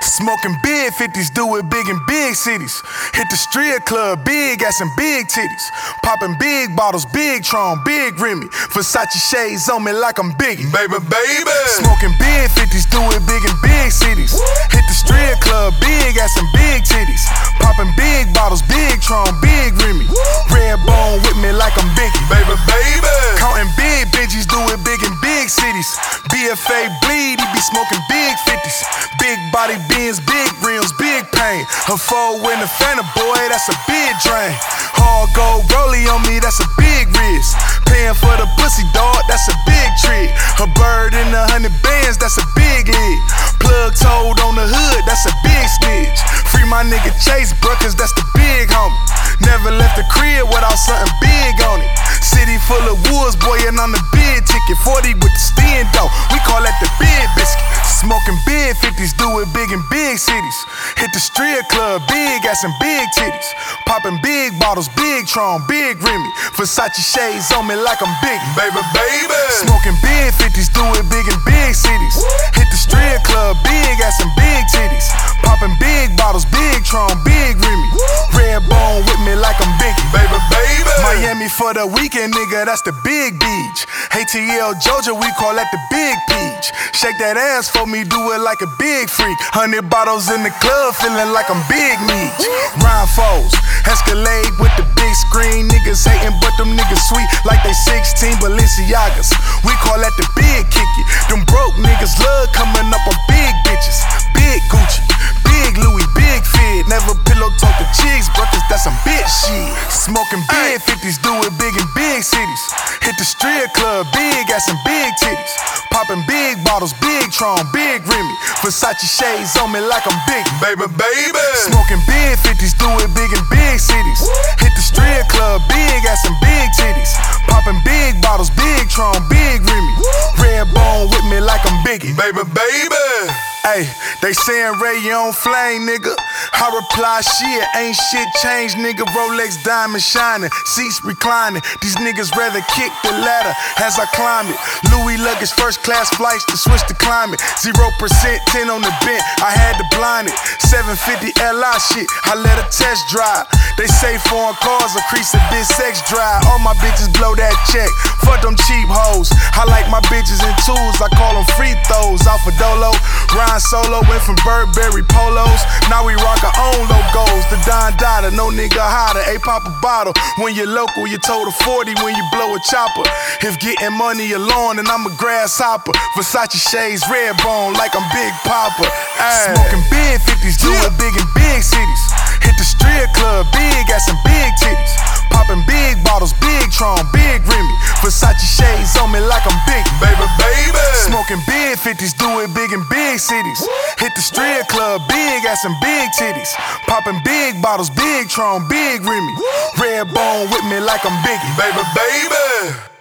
Smoking big 50s, do it big in big cities. Hit the strip club, big ass and big titties. Popping big bottles, big Tron, big Remy. Versace shades on me like I'm Biggie. Baby, baby. Smoking big 50s, do it big in big cities. Hit the strip club, big ass and big titties. Popping big bottles, big Tron, big Remy. Red bone with me like I'm Biggie. Baby, baby. Counting big Benjis, do it big in big cities. BFA bleed, he be smoking big 50s. Big body beans, big rims, big pain. Her foe in the Fanta, boy, that's a big drain. Hard gold rollie on me, that's a big risk. Paying for the pussy, dog, that's a big trick. Her bird in the 100 bands, that's a big lick. Plug toed on the hood, that's a big snitch. Free my nigga Chase, bruh, cause that's the big homie. Never left the crib without something big on it. City full of woods, boy, and on the big ticket. 40 with the stand though, we call that the big biscuit. Smoking big 50s, do it big in big cities. Hit the strip club, big ass and big titties. Popping big bottles, big Tron, big Remy. Versace shades on me like I'm Biggie. Baby, baby. Smoking big 50s, do it big in big cities. Hit the strip club, big ass and big titties. Popping big bottles, big Tron, big Remy. Red bone with me like I'm Biggie. Baby, baby. Miami for the weekend, nigga, that's the big beach. ATL Georgia, we call that the big peach. Shake that ass for me, do it like a big freak. 100 bottles in the club, feeling like I'm Big Meech. Rhinefos, Escalade with the big screen. Niggas hating, but them niggas sweet like they 16 Balenciagas. We call that the big kicky. Them broke niggas love coming up on big bitches. Big Gucci, big Louis, big Fit. Never pillow talk to chicks, bro, cause that's some bitch shit. Smoking big 50s, do it big in big cities. Hit the strip club, big ass and big titties. Popping big bottles, big Tron, big Remy. Versace shades on me like I'm Biggie. Baby, baby. Smoking big 50s, do it big in big cities. Hit the strip club, big ass and big titties. Popping big bottles, big Tron, big Remy. Red bone with me like I'm Biggie. Baby, baby. Hey, they saying Ray, you on flame, nigga. I reply, shit, ain't shit changed, nigga. Rolex diamond shining, seats reclining. These niggas rather kick the ladder as I climb it. Louis luggage, first class flights to switch the climate. 0%, 10 on the bent, I had to blind it. 750 Li shit, I let a test drive. They say foreign cars increase a bit sex drive. All my bitches blow that check, fuck them cheap hoes. I like my bitches in tools, I call them free throws. Off a dolo, Ryan Solo, went from Burberry polos. Now we rock our own logos. The Don Dada, no nigga hotter. A pop a bottle. When you're local, you told a 40 when you blow a chopper. If getting money alone, then I'm a grasshopper. Versace shades, red bone, like I'm Big Papa. Ay. Smoking big 50s, do it big in big cities. Hit the strip club, big ass and big titties. Popping big bottles, big Tron, big Remy. Versace shades on me like I'm Biggie. Baby, baby. Smoking big 50s, do it big in big cities. Hit the strip club, big ass and big titties. Popping big bottles, big Tron, big Remy. Red bone with me like I'm Biggie. Baby, baby.